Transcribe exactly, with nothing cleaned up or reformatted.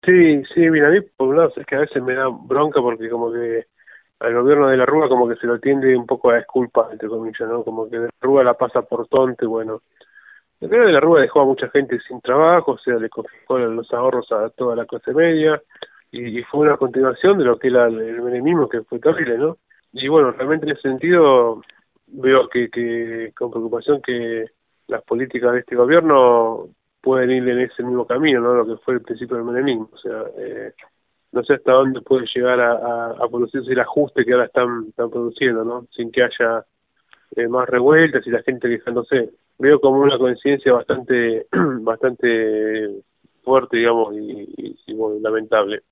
Sí, sí, mira, a mí por un lado es que a veces me da bronca porque como que al gobierno de la Rúa como que se lo tiende un poco a disculpas, entre comillas, ¿no? Como que de la Rúa la pasa por tonto y bueno. El gobierno de la Rúa dejó a mucha gente sin trabajo, o sea, le confiscó los ahorros a toda la clase media y, y fue una continuación de lo que era el, el menemismo, que fue terrible, ¿no? Y bueno, realmente en ese sentido veo que, que con preocupación que las políticas de este gobierno pueden ir en ese mismo camino, ¿no? Lo que fue el principio del menemismo, o sea, eh, no sé hasta dónde puede llegar a, a, a producirse el ajuste que ahora están, están produciendo, ¿no? Sin que haya eh, más revueltas y la gente quejándose. Veo como una coincidencia bastante bastante fuerte, digamos, y, y, y bueno, lamentable.